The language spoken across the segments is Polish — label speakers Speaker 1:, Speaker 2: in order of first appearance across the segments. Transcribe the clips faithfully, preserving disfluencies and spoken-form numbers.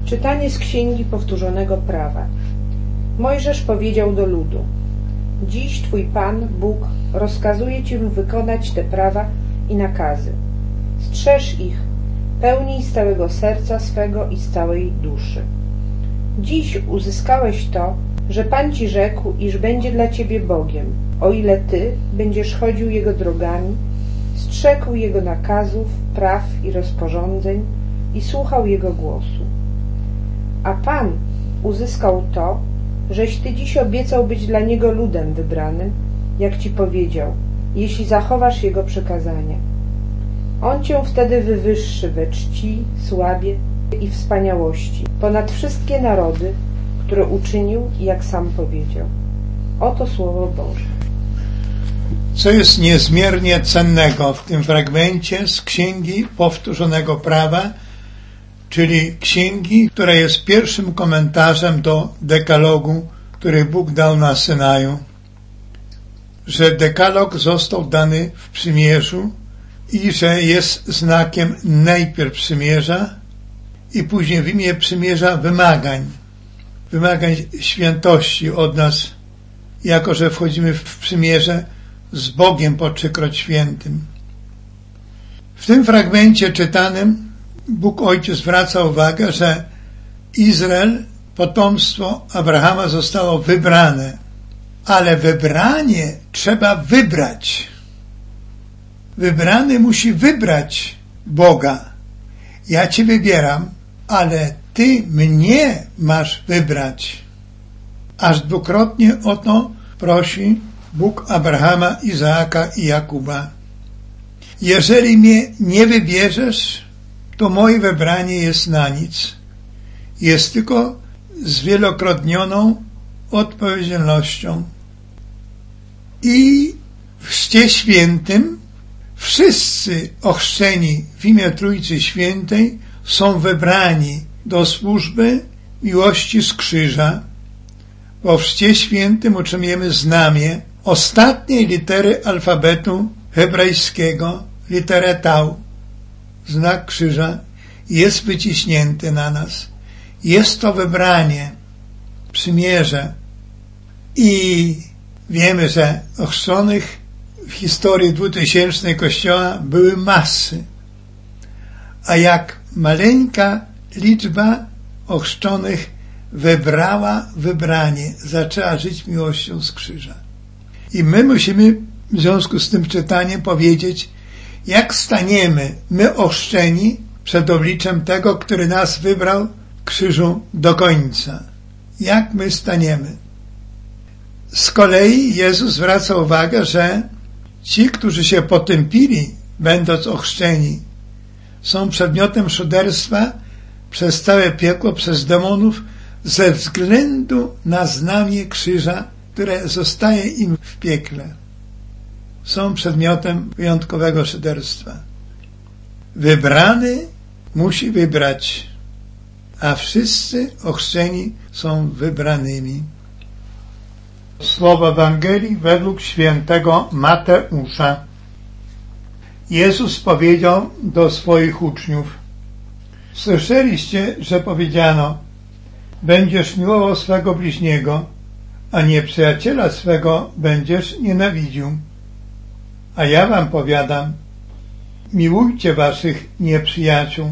Speaker 1: Czytanie z Księgi Powtórzonego Prawa. Mojżesz powiedział do ludu: Dziś Twój Pan, Bóg, rozkazuje Ci wykonać te prawa i nakazy. Strzeż ich, pełnij z całego serca swego i z całej duszy. Dziś uzyskałeś to, że Pan Ci rzekł, iż będzie dla Ciebie Bogiem, o ile Ty będziesz chodził Jego drogami, strzegł Jego nakazów, praw i rozporządzeń i słuchał Jego głosu. A Pan uzyskał to, żeś Ty dziś obiecał być dla Niego ludem wybranym, jak Ci powiedział, jeśli zachowasz Jego przykazania. On Cię wtedy wywyższy we czci, sławie i wspaniałości ponad wszystkie narody, które uczynił, jak sam powiedział. Oto Słowo Boże.
Speaker 2: Co jest niezmiernie cennego w tym fragmencie z Księgi Powtórzonego Prawa, czyli księgi, która jest pierwszym komentarzem do dekalogu, który Bóg dał na Synaju, że dekalog został dany w przymierzu i że jest znakiem najpierw przymierza i później w imię przymierza wymagań, wymagań świętości od nas, jako że wchodzimy w przymierze z Bogiem po trzykroć świętym. W tym fragmencie czytanym Bóg Ojciec zwraca uwagę, że Izrael, potomstwo Abrahama, zostało wybrane, ale wybranie trzeba wybrać. Wybrany musi wybrać Boga. Ja Cię wybieram, ale Ty mnie masz wybrać. Aż dwukrotnie o to prosi Bóg Abrahama, Izaaka i Jakuba. Jeżeli mnie nie wybierzesz, to moje wybranie jest na nic. Jest tylko zwielokrotnioną odpowiedzialnością. I w Chrzcie Świętym wszyscy ochrzczeni w imię Trójcy Świętej są wybrani do służby miłości z krzyża, bo w Chrzcie Świętym otrzymujemy znamię ostatniej litery alfabetu hebrajskiego, literę tau. Znak krzyża jest wyciśnięty na nas. Jest to wybranie, przymierze. I wiemy, że ochrzczonych w historii dwutysięcznej Kościoła były masy. A jak maleńka liczba ochrzczonych wybrała wybranie, zaczęła żyć miłością z krzyża. I my musimy w związku z tym czytaniem powiedzieć, jak staniemy my ochrzczeni przed obliczem tego, który nas wybrał krzyżu do końca. Jak my staniemy? Z kolei Jezus zwraca uwagę, że ci, którzy się potępili, będąc ochrzczeni, są przedmiotem szyderstwa przez całe piekło, przez demonów, ze względu na znamię krzyża, które zostaje im w piekle. Są przedmiotem wyjątkowego szyderstwa. Wybrany musi wybrać, a wszyscy ochrzczeni są wybranymi. Słowa Ewangelii według świętego Mateusza. Jezus powiedział do swoich uczniów: Słyszeliście, że powiedziano: będziesz miłował swego bliźniego, a nieprzyjaciela swego będziesz nienawidził. A ja wam powiadam, miłujcie waszych nieprzyjaciół.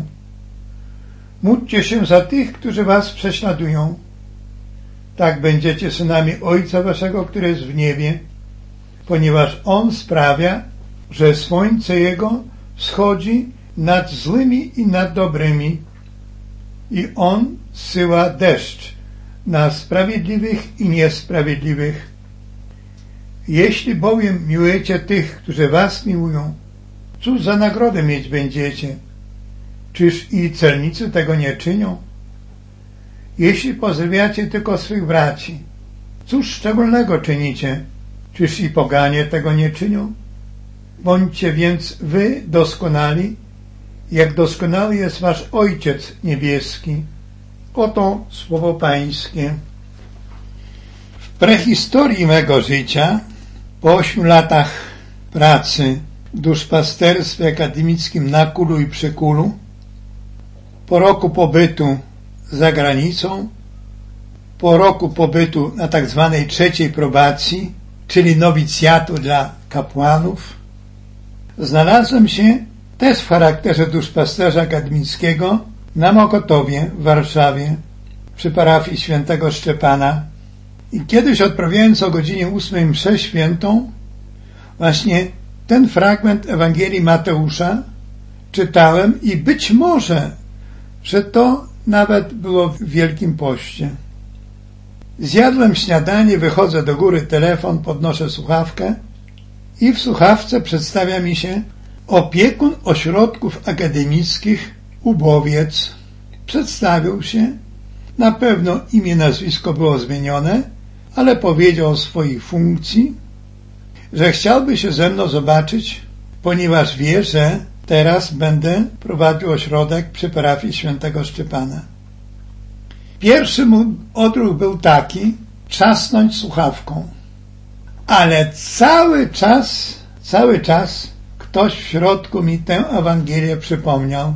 Speaker 2: Módlcie się za tych, którzy was prześladują. Tak będziecie synami Ojca waszego, który jest w niebie, ponieważ On sprawia, że słońce Jego wschodzi nad złymi i nad dobrymi i On zsyła deszcz na sprawiedliwych i niesprawiedliwych. Jeśli bowiem miłujecie tych, którzy was miłują, cóż za nagrodę mieć będziecie? Czyż i celnicy tego nie czynią? Jeśli pozdrawiacie tylko swych braci, cóż szczególnego czynicie? Czyż i poganie tego nie czynią? Bądźcie więc wy doskonali, jak doskonały jest wasz Ojciec niebieski. Oto słowo Pańskie. W prehistorii mego życia, po ośmiu latach pracy w duszpasterstwie akademickim na Kulu i przy Kulu, po roku pobytu za granicą, po roku pobytu na tak zwanej trzeciej probacji, czyli nowicjatu dla kapłanów, znalazłem się też w charakterze duszpasterza Gadmińskiego na Mokotowie w Warszawie przy parafii świętego Szczepana i kiedyś odprawiając o godzinie ósmej mszę świętą właśnie ten fragment Ewangelii Mateusza czytałem i być może, że to nawet było w Wielkim Poście. Zjadłem śniadanie, wychodzę do góry, telefon, podnoszę słuchawkę i w słuchawce przedstawia mi się opiekun ośrodków akademickich Ubowiec. Przedstawił się, na pewno imię, nazwisko było zmienione, ale powiedział o swojej funkcji, że chciałby się ze mną zobaczyć, ponieważ wie, że teraz będę prowadził ośrodek przy parafii świętego Szczepana. Pierwszy mój odruch był taki, trzasnąć słuchawką. Ale cały czas, cały czas ktoś w środku mi tę Ewangelię przypomniał.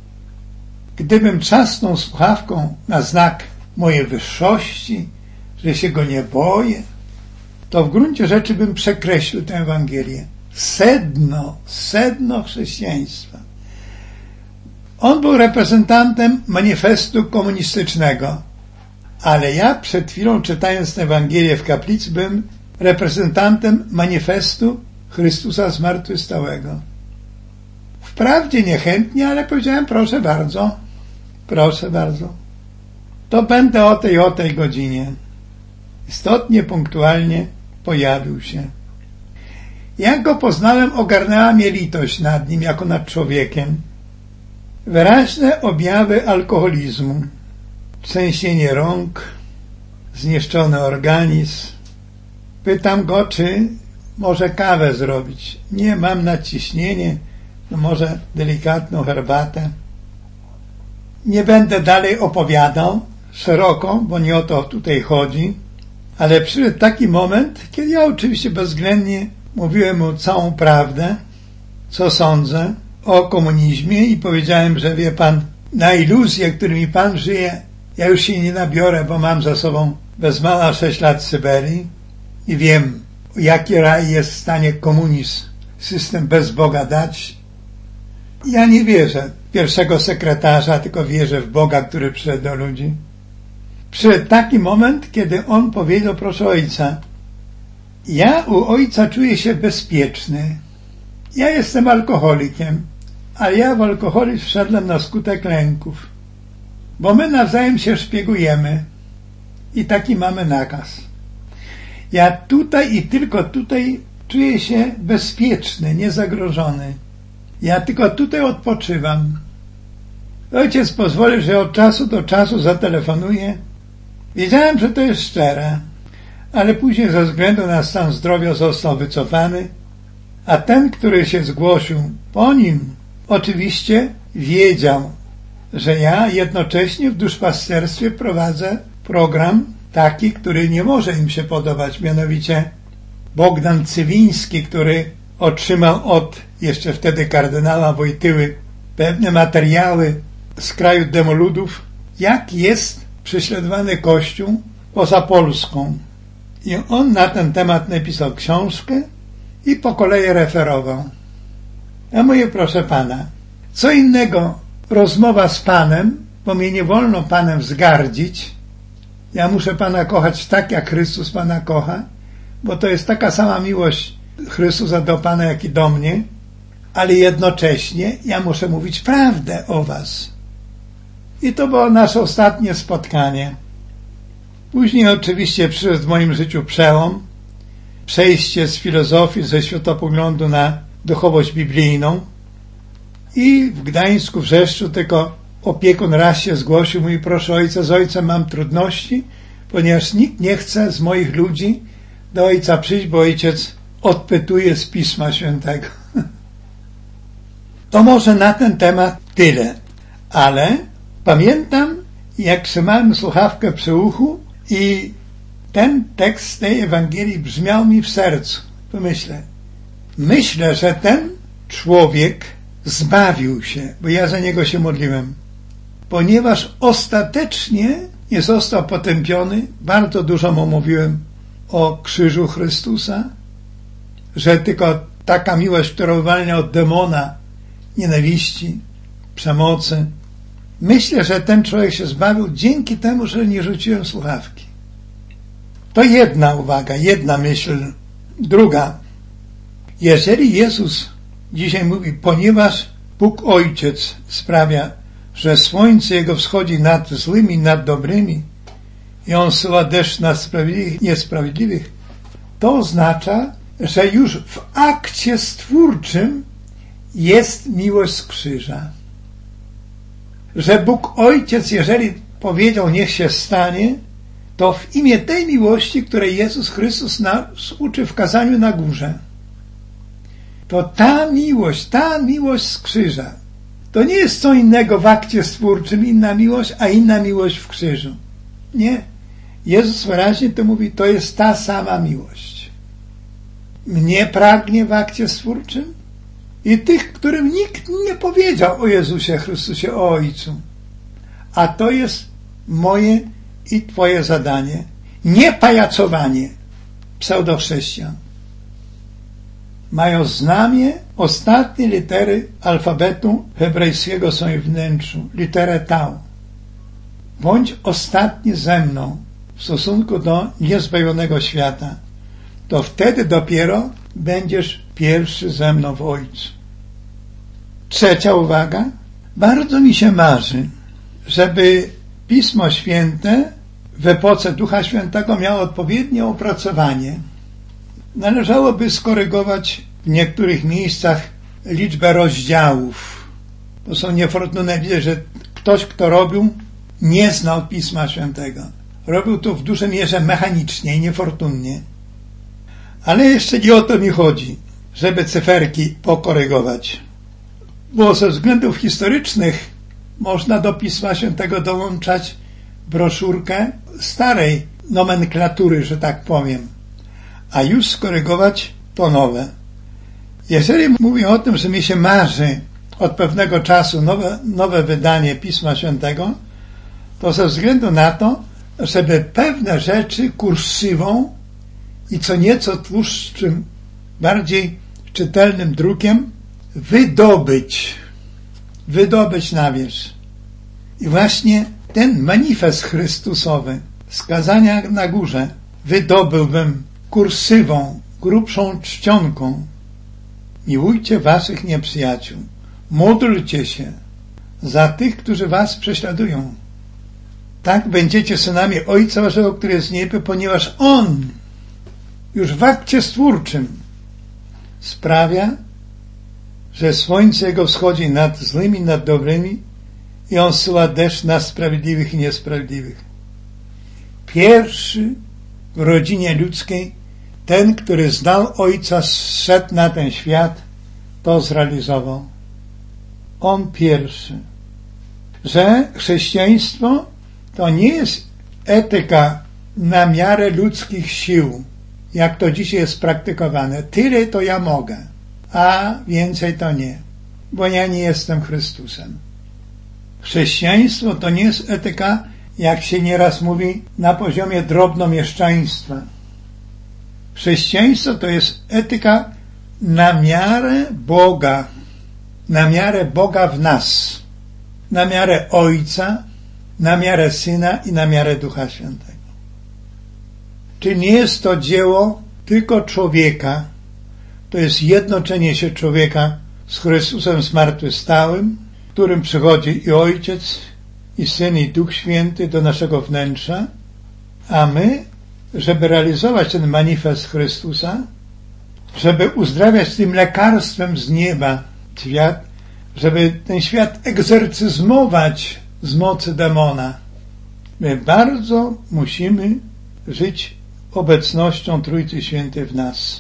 Speaker 2: Gdybym trzasnął słuchawką na znak mojej wyższości, że się go nie boję, to w gruncie rzeczy bym przekreślił tę Ewangelię. Sedno, sedno chrześcijaństwa. On był reprezentantem manifestu komunistycznego, ale ja przed chwilą, czytając tę Ewangelię w kaplicy, byłem reprezentantem manifestu Chrystusa zmartwychwstałego. Wprawdzie niechętnie, ale powiedziałem, proszę bardzo, proszę bardzo. To będę o tej, o tej godzinie. Istotnie, punktualnie pojawił się. Jak go poznałem, ogarnęła mnie litość nad nim, jako nad człowiekiem. Wyraźne objawy alkoholizmu, trzęsienie rąk, zniszczony organizm. Pytam go, czy może kawę zrobić. Nie, mam nadciśnienie, no może delikatną herbatę. Nie będę dalej opowiadał szeroko, bo nie o to tutaj chodzi, ale przyszedł taki moment, kiedy ja oczywiście bezwzględnie mówiłem mu całą prawdę, co sądzę o komunizmie i powiedziałem, że wie pan, na iluzje, którymi pan żyje, ja już się nie nabiorę, bo mam za sobą bez mała sześć lat Syberii i wiem, jaki raj jest w stanie komunizm, system bez Boga dać. Ja nie wierzę w pierwszego sekretarza, tylko wierzę w Boga, który przyszedł do ludzi. Przyszedł taki moment, kiedy on powiedział, proszę ojca, ja u ojca czuję się bezpieczny. Ja jestem alkoholikiem, ale ja w alkoholizm wszedłem na skutek lęków, bo my nawzajem się szpiegujemy i taki mamy nakaz. Ja tutaj i tylko tutaj czuję się bezpieczny, niezagrożony. Ja tylko tutaj odpoczywam. Ojciec pozwolił, że od czasu do czasu zatelefonuję. Wiedziałem, że to jest szczere, ale później ze względu na stan zdrowia został wycofany, a ten, który się zgłosił po nim, oczywiście wiedział, że ja jednocześnie w duszpasterstwie prowadzę program taki, który nie może im się podobać, mianowicie Bogdan Cywiński, który otrzymał od jeszcze wtedy kardynała Wojtyły pewne materiały z kraju demoludów, jak jest prześladowany Kościół poza Polską. I on na ten temat napisał książkę i po kolei referował. Ja mówię, proszę pana, co innego rozmowa z panem, bo mnie nie wolno panem wzgardzić. Ja muszę pana kochać tak, jak Chrystus pana kocha, bo to jest taka sama miłość Chrystusa do pana, jak i do mnie, ale jednocześnie ja muszę mówić prawdę o was. I to było nasze ostatnie spotkanie. Później oczywiście przyszedł w moim życiu przełom, przejście z filozofii, ze światopoglądu na duchowość biblijną i w Gdańsku, w Rzeszczu tylko opiekun raz się zgłosił, mówi, proszę ojca, z ojcem mam trudności, ponieważ nikt nie chce z moich ludzi do ojca przyjść, bo ojciec odpytuje z Pisma Świętego. To może na ten temat tyle, ale pamiętam, jak trzymałem słuchawkę przy uchu i ten tekst tej Ewangelii brzmiał mi w sercu. Pomyślę, myślę, że ten człowiek zbawił się, bo ja za niego się modliłem, ponieważ ostatecznie nie został potępiony. Bardzo dużo mu mówiłem o krzyżu Chrystusa, że tylko taka miłość, która uwalnia od demona nienawiści, przemocy. Myślę, że ten człowiek się zbawił dzięki temu, że nie rzuciłem słuchawki. To jedna uwaga, jedna myśl. Druga. Jeżeli Jezus dzisiaj mówi, ponieważ Bóg Ojciec sprawia, że słońce Jego wschodzi nad złymi, nad dobrymi i On zsyła deszcz na sprawiedliwych i niesprawiedliwych, to oznacza, że już w akcie stwórczym jest miłość z krzyża. Że Bóg Ojciec, jeżeli powiedział, niech się stanie, to w imię tej miłości, której Jezus Chrystus nas uczy w kazaniu na górze, to ta miłość, ta miłość z krzyża, to nie jest co innego w akcie stwórczym, inna miłość, a inna miłość w krzyżu. Nie. Jezus wyraźnie to mówi, to jest ta sama miłość. Mnie pragnie w akcie stwórczym i tych, którym nikt nie powiedział o Jezusie Chrystusie, o Ojcu. A to jest moje i Twoje zadanie. Nie pajacowanie pseudochrześcijan. Mają znamie, ostatnie litery alfabetu hebrajskiego są w wnętrzu, literę tau. Bądź ostatni ze mną w stosunku do niezbawionego świata, to wtedy dopiero będziesz pierwszy ze mną w Ojcu. Trzecia uwaga. Bardzo mi się marzy, żeby Pismo Święte w epoce Ducha Świętego miało odpowiednie opracowanie. Należałoby skorygować w niektórych miejscach liczbę rozdziałów. To są niefortunne, widzę, że ktoś, kto robił, nie znał Pisma Świętego. Robił to w dużej mierze mechanicznie i niefortunnie. Ale jeszcze nie o to mi chodzi, żeby cyferki pokorygować. Bo ze względów historycznych można do Pisma Świętego dołączać broszurkę starej nomenklatury, że tak powiem, a już skorygować to nowe. Jeżeli mówię o tym, że mi się marzy od pewnego czasu nowe, nowe wydanie Pisma Świętego, to ze względu na to, żeby pewne rzeczy kursiwą i co nieco tłuszczym, bardziej czytelnym drukiem wydobyć, wydobyć na wierzch. I właśnie ten manifest Chrystusowy z kazania na górze wydobyłbym kursywą, grubszą czcionką. Miłujcie waszych nieprzyjaciół. Módlcie się za tych, którzy was prześladują. Tak będziecie synami Ojca waszego, który jest w niebie, ponieważ On już w akcie stwórczym sprawia, że słońce Jego wschodzi nad złymi, nad dobrymi i On zsyła deszcz na sprawiedliwych i niesprawiedliwych. Pierwszy w rodzinie ludzkiej, ten, który znał Ojca, zszedł na ten świat, to zrealizował. On pierwszy. Że chrześcijaństwo to nie jest etyka na miarę ludzkich sił, jak to dzisiaj jest praktykowane. Tyle to ja mogę, a więcej to nie, bo ja nie jestem Chrystusem. Chrześcijaństwo to nie jest etyka, jak się nieraz mówi, na poziomie drobnomieszczaństwa. Chrześcijaństwo to jest etyka na miarę Boga, na miarę Boga w nas, na miarę Ojca, na miarę Syna i na miarę Ducha Świętego. Czyli nie jest to dzieło tylko człowieka, to jest jednoczenie się człowieka z Chrystusem zmartwychwstałym, w którym przychodzi i Ojciec, i Syn, i Duch Święty do naszego wnętrza, a my, żeby realizować ten manifest Chrystusa, żeby uzdrawiać tym lekarstwem z nieba świat, żeby ten świat egzorcyzmować z mocy demona, my bardzo musimy żyć obecnością Trójcy Świętej w nas.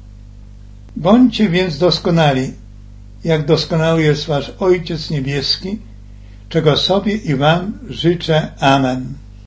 Speaker 2: Bądźcie więc doskonali, jak doskonały jest wasz Ojciec Niebieski, czego sobie i wam życzę. Amen.